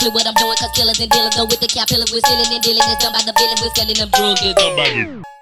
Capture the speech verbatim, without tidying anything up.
clue what I'm doing, cause killers and dealers go with the cap pillars. We're stealing and dealing, it's done by the villain. We're selling them drugs, it's done by you.